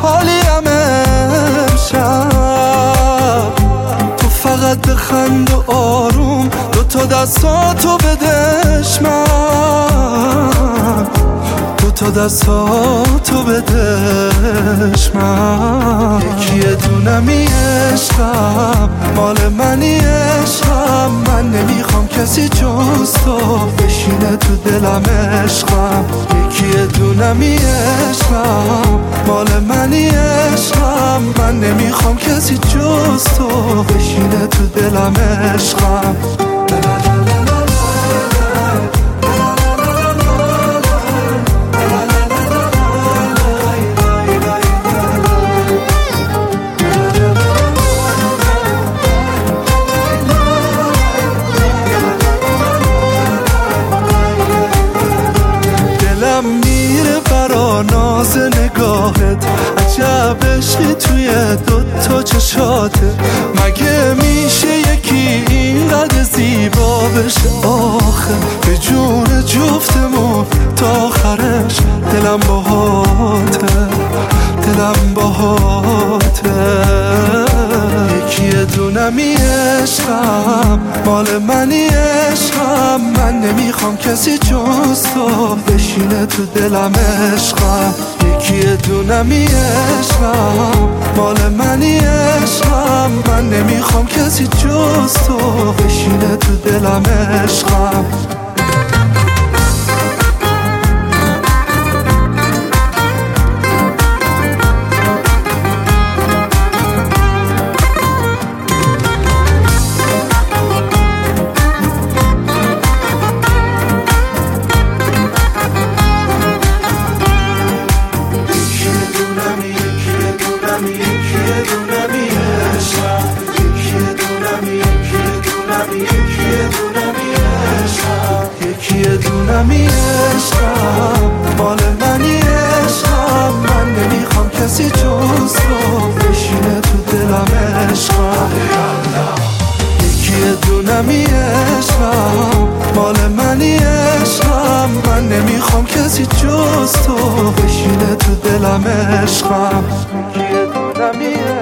حالیم امشب. تو فقط بخند و آروم دوتا دستاتو بدش من، دوتا دستاتو بدش من. یکی دونمی عشقم مال منی عشقم، من نمیخوام کسی جز تو بشینه تو دلم عشقم. یکی دونمی عشقم مال منی عشقم، من نمیخوام کسی جز تو بشینه تو دلم عشقم. میره برا ناز نگاهت، عجب عشقی توی دوتا چشاته. مگه میشه یکی اینقدر زیبا بشه آخه؟ به جون جفتمون تا آخرش دلم باهاته، دلم باهاته. یکی دونمی عشقم مال منی عشقم، من نمیخوام کسی جز تو بشینه تو دلم عشقم. یکی دونمی عشقم مال منی عشقم، من نمیخوام کسی جز تو بشینه تو دلم عشقم. یکی دونمی عشقم مال منی عشقم، من نمیخوام کسی جز تو بشینه تو دلم عشقم. یکی دونمی عشقم مال منی عشقم، من نمیخوام کسی جز تو بشینه تو دلم عشقم. یکی دونمی